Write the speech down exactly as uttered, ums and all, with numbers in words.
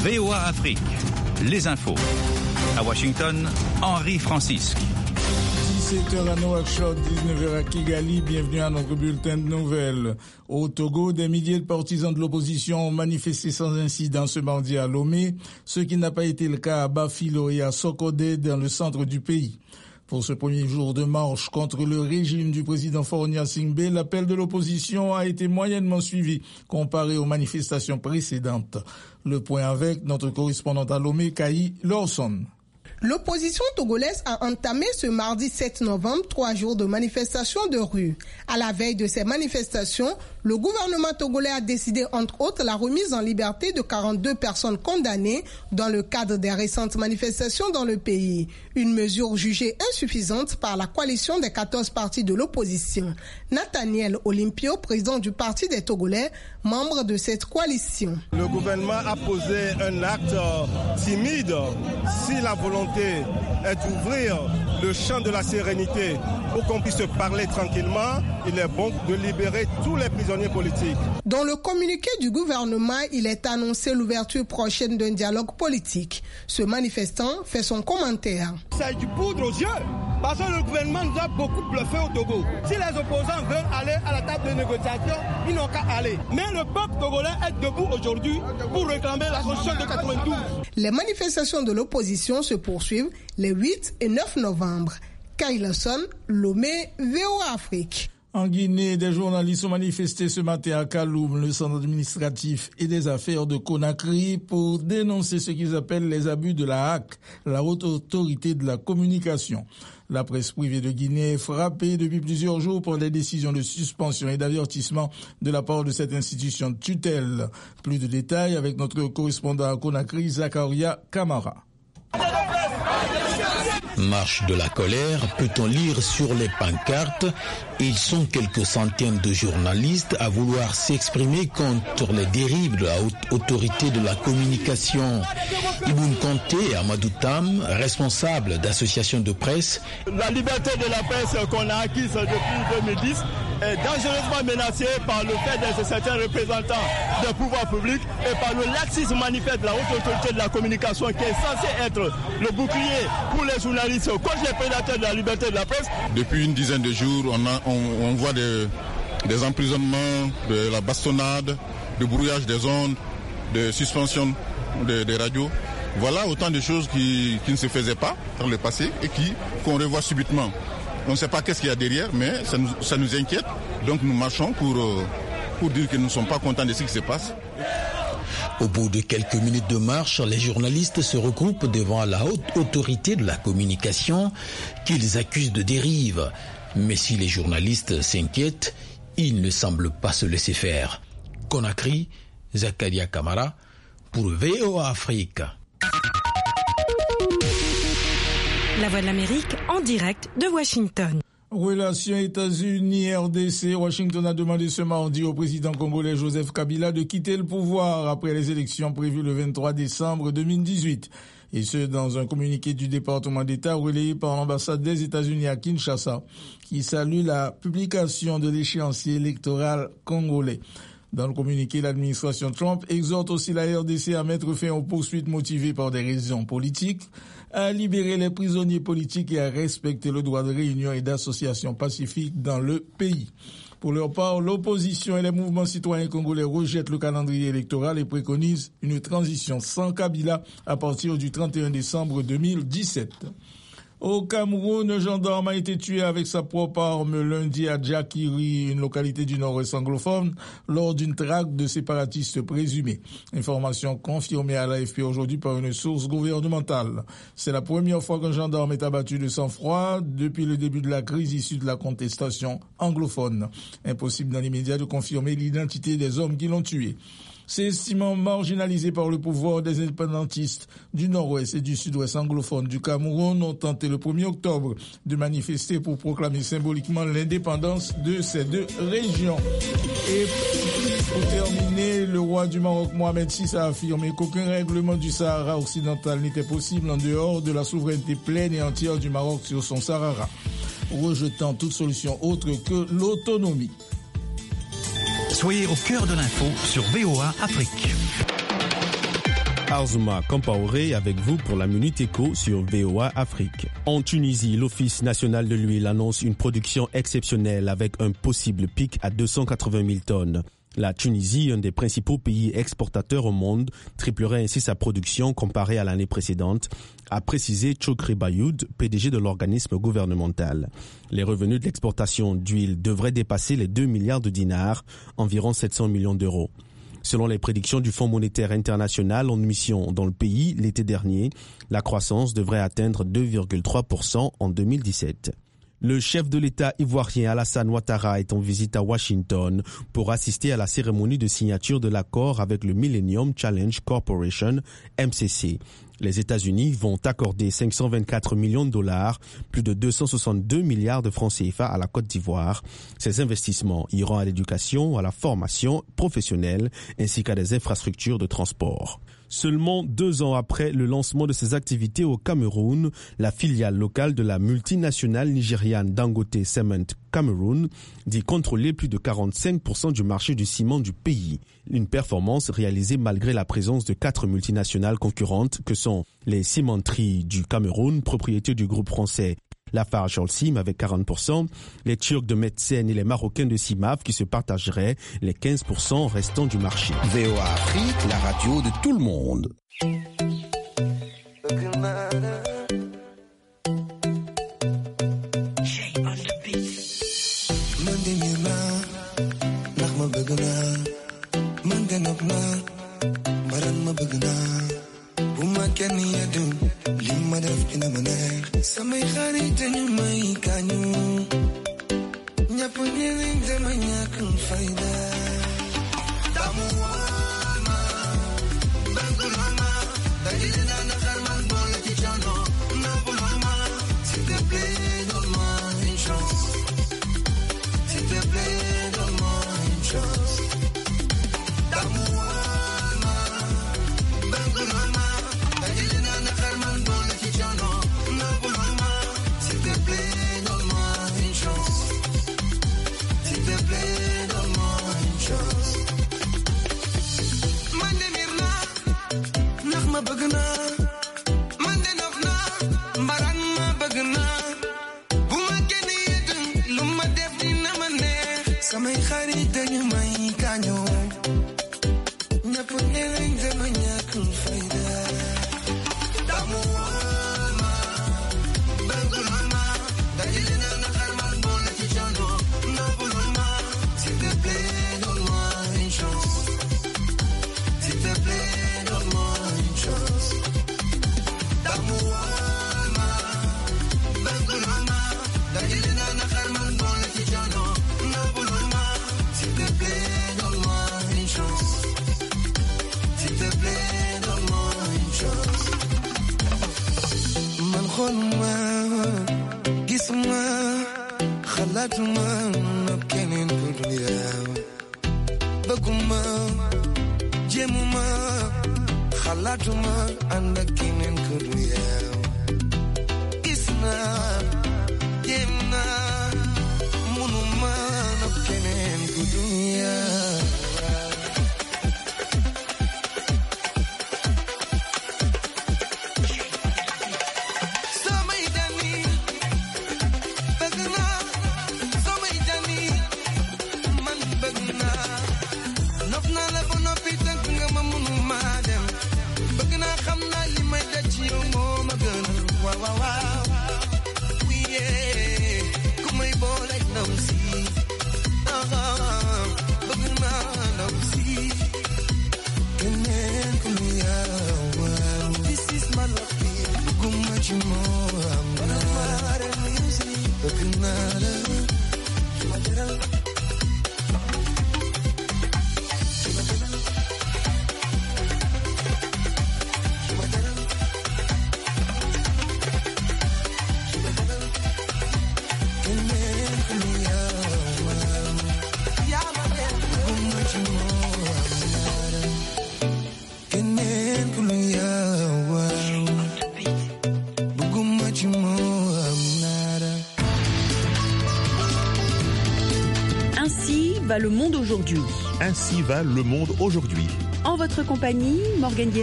V O A Afrique, les infos. À Washington, Henri Francisque. dix-sept heures à Nouakchott, dix-neuf heures à Kigali, bienvenue à notre bulletin de nouvelles. Au Togo, des milliers de partisans de l'opposition ont manifesté sans incident ce mardi à Lomé, ce qui n'a pas été le cas à Bafilo et à Sokodé dans le centre du pays. Pour ce premier jour de marche contre le régime du président Faure Singbe, l'appel de l'opposition a été moyennement suivi comparé aux manifestations précédentes. Le point avec notre correspondante à Lomé, Kaï Lawson. L'opposition togolaise a entamé ce mardi sept novembre trois jours de manifestations de rue. À la veille de ces manifestations, le gouvernement togolais a décidé entre autres la remise en liberté de quarante-deux personnes condamnées dans le cadre des récentes manifestations dans le pays. Une mesure jugée insuffisante par la coalition des quatorze partis de l'opposition. Nathaniel Olympio, président du Parti des Togolais, membre de cette coalition. Le gouvernement a posé un acte timide. Si la volonté est d'ouvrir le champ de la sérénité pour qu'on puisse parler tranquillement, il est bon de libérer tous les prisonniers politiques. Dans le communiqué du gouvernement, il est annoncé l'ouverture prochaine d'un dialogue politique. Ce manifestant fait son commentaire. C'est du poudre aux yeux, parce que le gouvernement nous a beaucoup bluffé au Togo. Si les opposants veulent aller à la table de négociation, ils n'ont qu'à aller. Mais le peuple togolais est debout aujourd'hui pour réclamer la constitution de quatre-vingt-douze. Les manifestations de l'opposition se poursuivent les huit et neuf novembre. Kailason, Lomé, V O A Afrique. En Guinée, des journalistes ont manifesté ce matin à Kaloum, le centre administratif et des affaires de Conakry, pour dénoncer ce qu'ils appellent les abus de la H A C, la haute autorité de la communication. La presse privée de Guinée est frappée depuis plusieurs jours par des décisions de suspension et d'avertissement de la part de cette institution de tutelle. Plus de détails avec notre correspondant à Conakry, Zakaria Kamara. Marche de la colère, peut-on lire sur les pancartes. Ils sont quelques centaines de journalistes à vouloir s'exprimer contre les dérives de la haute autorité de la communication. Iboun Kanté et Amadou Tam, responsables d'associations de presse. La liberté de la presse qu'on a acquise depuis deux mille dix est dangereusement menacée par le fait d'être certains représentants des pouvoirs publics et par le laxisme manifeste de la haute autorité de la communication qui est censé être le bouclier pour les journalistes contre les prédateurs de la liberté de la presse. Depuis une dizaine de jours, on, a, on, on voit des, des emprisonnements, de la bastonnade, de brouillage des ondes, de suspension des de radios. Voilà autant de choses qui, qui ne se faisaient pas dans le passé et qui, qu'on revoit subitement. On ne sait pas qu'est-ce qu'il y a derrière, mais ça nous, ça nous inquiète. Donc nous marchons pour, pour dire que nous ne sommes pas contents de ce qui se passe. Au bout de quelques minutes de marche, les journalistes se regroupent devant la haute autorité de la communication qu'ils accusent de dérive. Mais si les journalistes s'inquiètent, ils ne semblent pas se laisser faire. Conakry, Zakaria Kamara pour V O A Afrique. La Voix de l'Amérique en direct de Washington. Relations États-Unis-R D C, Washington a demandé ce mardi au président congolais Joseph Kabila de quitter le pouvoir après les élections prévues le vingt-trois décembre deux mille dix-huit. Et ce, dans un communiqué du département d'État relayé par l'ambassade des États-Unis à Kinshasa, qui salue la publication de l'échéancier électoral congolais. Dans le communiqué, l'administration Trump exhorte aussi la R D C à mettre fin aux poursuites motivées par des raisons politiques, à libérer les prisonniers politiques et à respecter le droit de réunion et d'association pacifique dans le pays. Pour leur part, l'opposition et les mouvements citoyens congolais rejettent le calendrier électoral et préconisent une transition sans Kabila à partir du trente et un décembre deux mille dix-sept. Au Cameroun, un gendarme a été tué avec sa propre arme lundi à Djakiri, une localité du nord-ouest anglophone, lors d'une traque de séparatistes présumés. Information confirmée à l'A F P aujourd'hui par une source gouvernementale. C'est la première fois qu'un gendarme est abattu de sang-froid depuis le début de la crise issue de la contestation anglophone. Impossible dans l'immédiat de confirmer l'identité des hommes qui l'ont tué. S'estimant marginalisés par le pouvoir, des indépendantistes du nord-ouest et du sud-ouest anglophone du Cameroun ont tenté le premier octobre de manifester pour proclamer symboliquement l'indépendance de ces deux régions. Et pour terminer, le roi du Maroc, Mohamed six, a affirmé qu'aucun règlement du Sahara occidental n'était possible en dehors de la souveraineté pleine et entière du Maroc sur son Sahara, rejetant toute solution autre que l'autonomie. Soyez au cœur de l'info sur V O A Afrique. Arzouma Kampaoré avec vous pour la Minute Éco sur V O A Afrique. En Tunisie, l'Office national de l'huile annonce une production exceptionnelle avec un possible pic à deux cent quatre-vingt mille tonnes. La Tunisie, un des principaux pays exportateurs au monde, triplerait ainsi sa production comparée à l'année précédente, a précisé Chokri Bayoud, P D G de l'organisme gouvernemental. Les revenus de l'exportation d'huile devraient dépasser les deux milliards de dinars, environ sept cents millions d'euros. Selon les prédictions du Fonds monétaire international en mission dans le pays l'été dernier, la croissance devrait atteindre deux virgule trois pour cent en deux mille dix-sept. Le chef de l'État ivoirien Alassane Ouattara est en visite à Washington pour assister à la cérémonie de signature de l'accord avec le Millennium Challenge Corporation, M C C. Les États-Unis vont accorder cinq cent vingt-quatre millions de dollars, plus de deux cent soixante-deux milliards de francs C F A à la Côte d'Ivoire. Ces investissements iront à l'éducation, à la formation professionnelle ainsi qu'à des infrastructures de transport. Seulement deux ans après le lancement de ses activités au Cameroun, la filiale locale de la multinationale nigériane Dangote Cement Cameroun dit contrôler plus de quarante-cinq pour cent du marché du ciment du pays. Une performance réalisée malgré la présence de quatre multinationales concurrentes que sont les cimenteries du Cameroun, propriété du groupe français Lafarge Holcim avec quarante pour cent, les Turcs de Metsen et les Marocains de Cimaf qui se partageraient les quinze pour cent restants du marché. V O A Afrique, la radio de tout le monde. Lima def ina maner samay xarit ñu may kañu ñapp ñeleen dama ñàkk fayda damu wama bangulama dajina na xarman boole ci coono nabulama s'il te plaît donne-moi une chance s'il te plaît donne-moi une chance damu wama bangulama ma bëgg naa man de nopp naa mbaraan ma bëgg naa bu ma génn yëdën lu ma def dina ma neex samay xarit dañu may kañoo ñëpp ne lañ dama ñàkk fayda damu ma bëgg ma dajale naa na xarman boole ci coono noppul ma s'il te plaît donne-moi une chance s'il te plaît donne-moi خلما جسما خلاتما نبكين كليا بقما جمما خلاتما عندكين كليا جسنا جمنا منما نبكين كليا Le monde aujourd'hui. Ainsi va le monde aujourd'hui. En votre compagnie, Morgane